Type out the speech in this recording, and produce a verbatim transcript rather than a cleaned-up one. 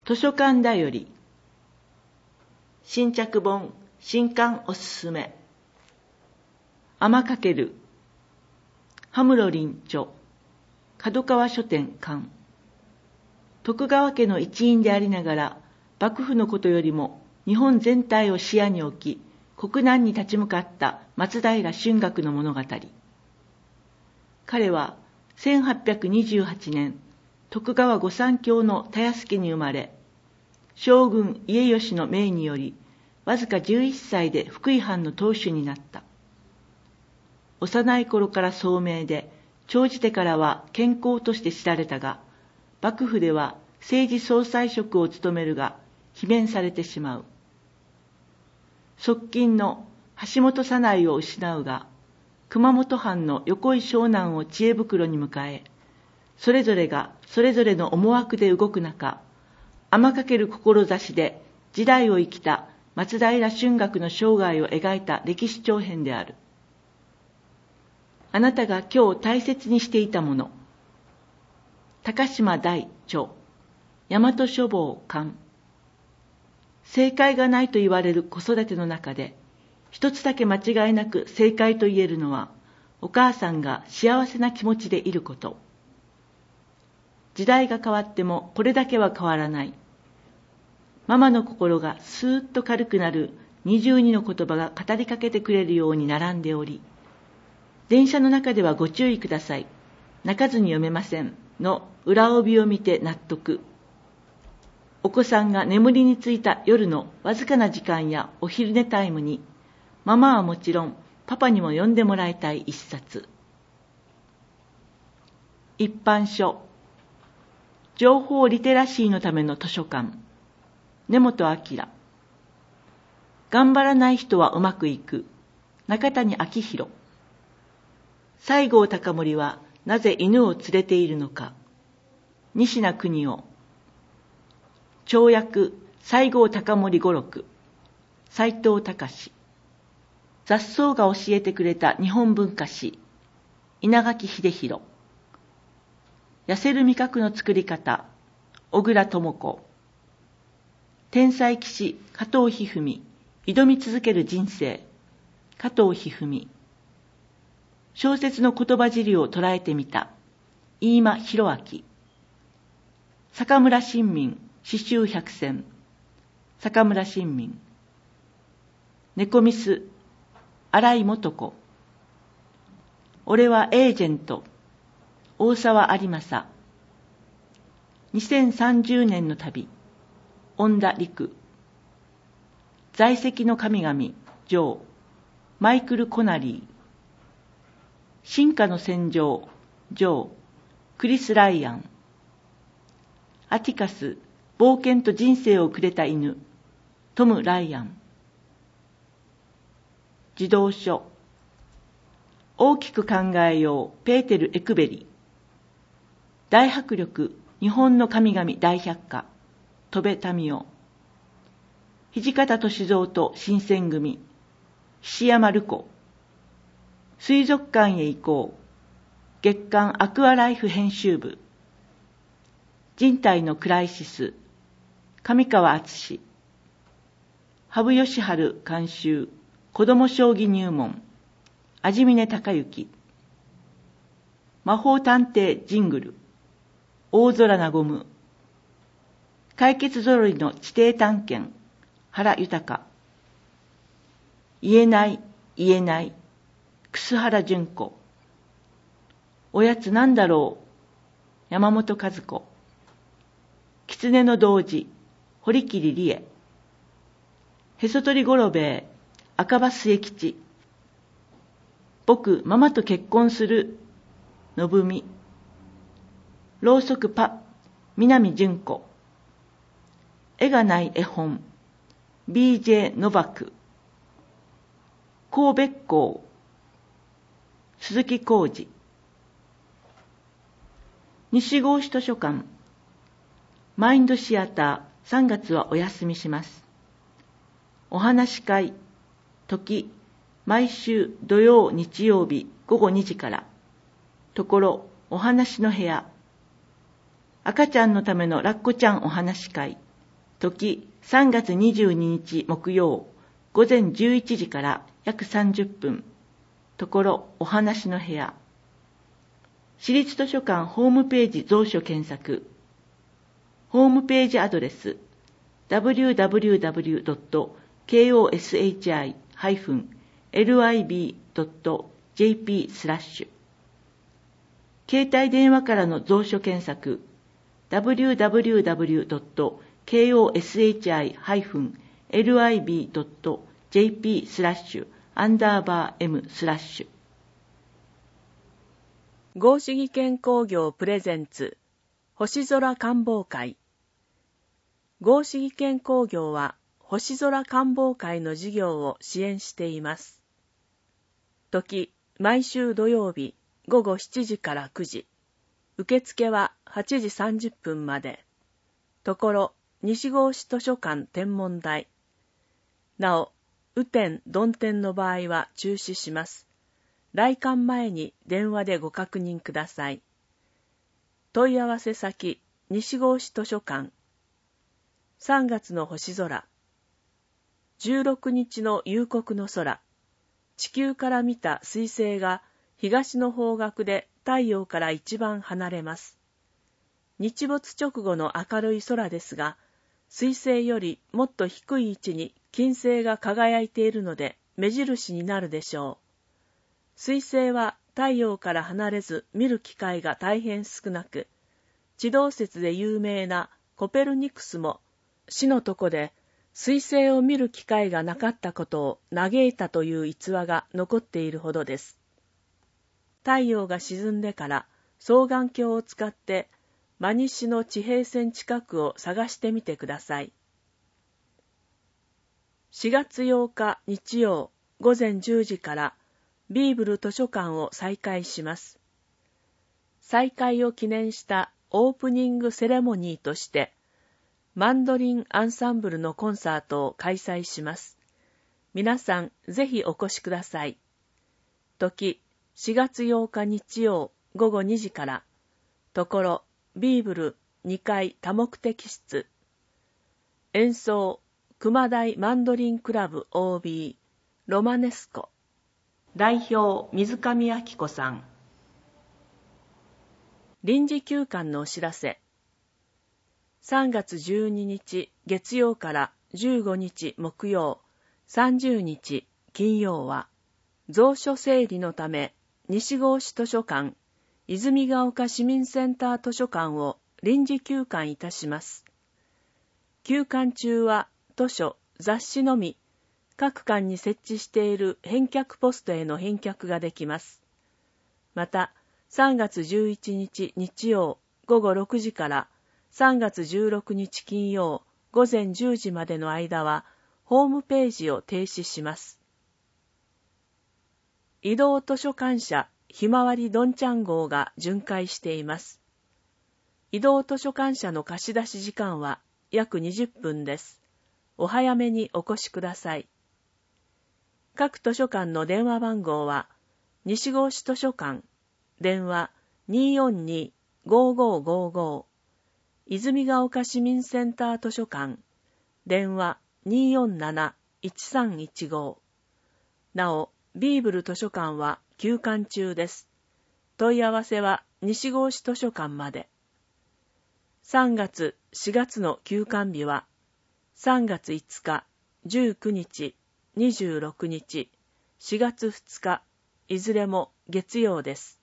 図書館だより新着本新刊おすすめ天かける羽室林著角川書店館徳川家の一員でありながら幕府のことよりも日本全体を視野に置き国難に立ち向かった松平春嶽の物語。彼はせんはっぴゃくにじゅうはちねん徳川御三卿の田安家に生まれ、将軍家吉の命によりわずかじゅういっさいで福井藩の当主になった。幼い頃から聡明で長じてからは健康として知られたが、幕府では政治総裁職を務めるが罷免されてしまう。側近の橋本早苗を失うが、熊本藩の横井湘南を知恵袋に迎え、それぞれがそれぞれの思惑で動く中、天かける志で時代を生きた松平春嶽の生涯を描いた歴史長編である。あなたが今日大切にしていたもの。高島大著、大和書房巻。正解がないと言われる子育ての中で、一つだけ間違いなく正解と言えるのは、お母さんが幸せな気持ちでいること。時代が変わってもこれだけは変わらない。ママの心がスーッと軽くなる二十二の言葉が語りかけてくれるように並んでおり、電車の中ではご注意ください。泣かずに読めませんの裏帯を見て納得。お子さんが眠りについた夜のわずかな時間やお昼寝タイムに、ママはもちろんパパにも読んでもらいたい一冊。一般書。情報リテラシーのための図書館。根本明。頑張らない人はうまくいく。中谷昭弘。西郷隆盛はなぜ犬を連れているのか。仁科邦夫。跳躍西郷隆盛語録。斎藤隆。雑草が教えてくれた日本文化史。稲垣秀弘。痩せる味覚の作り方。小倉智子。天才棋士加藤一二三。挑み続ける人生。加藤一二三。小説の言葉尻を捉えてみた。飯間博明。坂村新民詩集百選。坂村新民。猫ミス新井素子。俺はエージェント大沢有正。にせんさんじゅうねんの旅恩田陸。在籍の神々ジョーマイクル・コナリー。進化の戦場ジョークリス・ライアン。アティカス冒険と人生をくれた犬トム・ライアン。児童書大きく考えようペーテル・エクベリ。大迫力日本の神々大百科戸部民生。土方歳三と新選組菱山瑠子。水族館へ行こう月刊アクアライフ編集部。人体のクライシス上川敦。羽生善治監修子ども将棋入門味峰隆之。魔法探偵ジングル大空和む。解決ぞろいの地底探検原豊。言えない言えない楠原純子。おやつなんだろう山本和子。狐の童子堀切理恵。へそ取り五郎兵衛赤羽末吉。僕ママと結婚する信美。ろうそくパ南純子。絵がない絵本 ビージェー ノバク。神戸港鈴木浩二。西郷市図書館マインドシアターさんがつはお休みします。お話し会時毎週土曜日曜日ごごにじから。ところお話の部屋赤ちゃんのためのラッコちゃんお話し会時さんがつにじゅうににち木曜午前じゅういちじから約さんじゅっぷん。ところお話の部屋。市立図書館ホームページ蔵書検索。ホームページアドレス ダブリューダブリューダブリュードットコシヒダブリブドットジェーピー スラッシュ。携帯電話からの蔵書検索 ダブリューダブリューダブリュードットコシヒダブリドットジェーピー スラッシュアンダーバー M スラッシュ。 合志技研工業プレゼンツ星空観望会。合志技研工業は星空観望会の事業を支援しています。時、毎週土曜日午後しちじからくじ。受付ははちじさんじゅっぷんまで。ところ、西郷市図書館天文台。なお、雨天、曇天の場合は中止します。来館前に電話でご確認ください。問い合わせ先、西郷市図書館。さんがつの星空。じゅうろくにちの夕刻の空。地球から見た彗星が東の方角で太陽から一番離れます。日没直後の明るい空ですが、彗星よりもっと低い位置に金星が輝いているので目印になるでしょう。彗星は太陽から離れず見る機会が大変少なく、地動説で有名なコペルニクスも死の床で彗星を見る機会がなかったことを嘆いたという逸話が残っているほどです。太陽が沈んでから双眼鏡を使って真西の地平線近くを探してみてください。しがつようか日曜午前じゅうじからビーブル図書館を再開します。再開を記念したオープニングセレモニーとしてマンドリンアンサンブルのコンサートを開催します。皆さんぜひお越しください。時しがつようか日曜午後にじから。ところビーブルにかい多目的室。演奏熊大マンドリンクラブ オービー ロマネスコ。代表水上明子さん。臨時休館のお知らせ。さんがつじゅうににち月曜からじゅうごにち木曜、さんじゅうにち金曜は蔵書整理のため西郷市図書館、泉ヶ丘市民センター図書館を臨時休館いたします。休館中は図書、雑誌のみ各館に設置している返却ポストへの返却ができます。またさんがつじゅういちにち日曜午後ろくじからさんがつじゅうろくにち金曜午前じゅうじまでの間はホームページを停止します。移動図書館車ひまわりどんちゃん号が巡回しています。移動図書館車の貸し出し時間は約にじゅっぷんです。お早めにお越しください。各図書館の電話番号は西郷市図書館電話 にーよんにーごーごーごーごー、泉ヶ丘市民センター図書館電話 にーよんななーいちさんいちごー。なおビーブル図書館は休館中です。問い合わせは西郷市図書館まで。さんがつ、しがつの休館日はさんがついつか、じゅうくにち、にじゅうろくにち、しがつふつか、いずれも月曜です。